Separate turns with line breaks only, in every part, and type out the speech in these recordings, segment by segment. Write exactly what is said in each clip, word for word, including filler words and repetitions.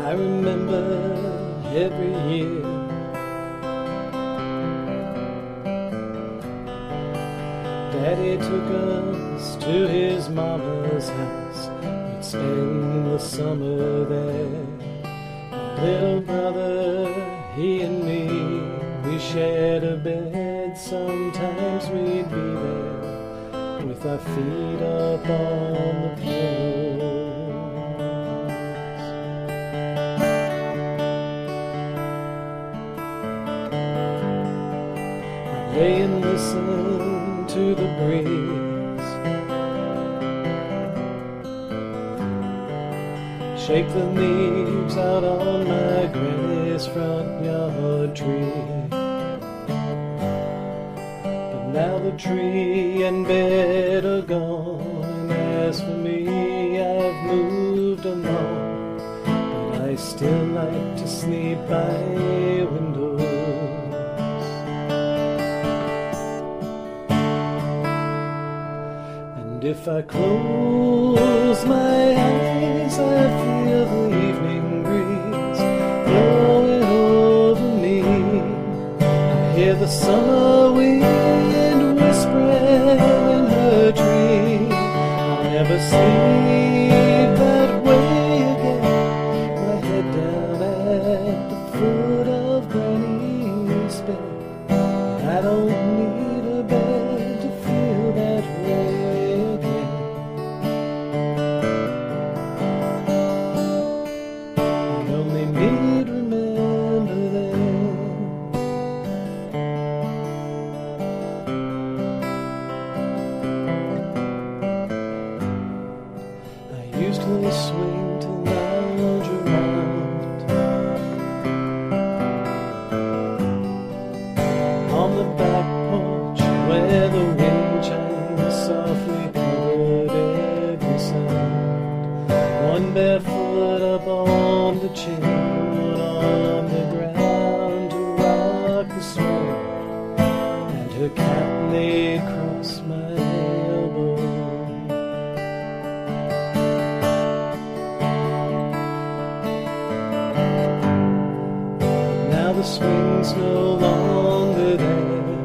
I remember every year Daddy took us to his mama's house. We'd spend the summer there. My little brother, he and me, we shared a bed. Sometimes we'd be there with our feet up on the pillows. I'd lay and listen to the breeze, shake the leaves out on my granny's front yard tree. But now the tree and bed are gone, and as for me, I've moved along. But I still like to sleep by windows. And if I close my eyes, I feel the evening breeze blowing over me. I hear the summer wind whispering in her tree. I'll never sleep that way again. My head down at the foot of Granny's bed. I don't need a bed to feel that way again. I only need remember them. I used to swing to lounge around on the back porch where the wind chimes softly covered every sound. One barefoot up on the chain, one on the ground to rock the swing, and her cap lay across my elbow. Now the swing's no longer there,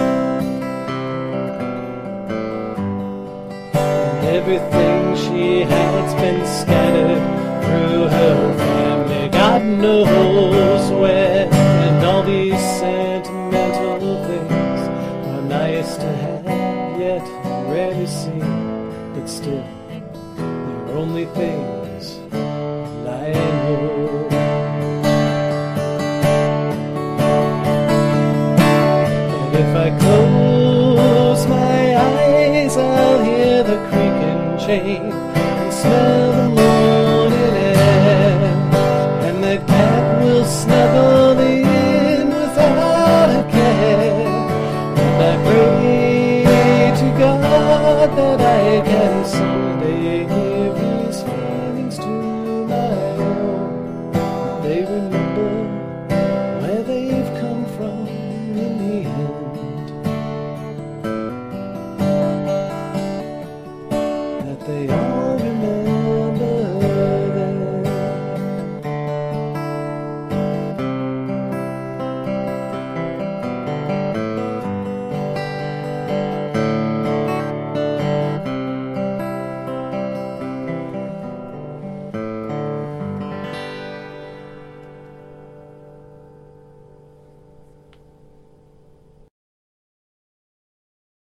and everything she had's been scattered through her family, God knows where. And all these sentimental things are nice to have, yet rarely seen. But still, they're only things I know. If I close my eyes, I'll hear the creaking chain and smell the morning air, and the cat will snuggle in without a care. And I pray to God that I can someday give these feelings to my own, that they remember where they've come from in the end, that they all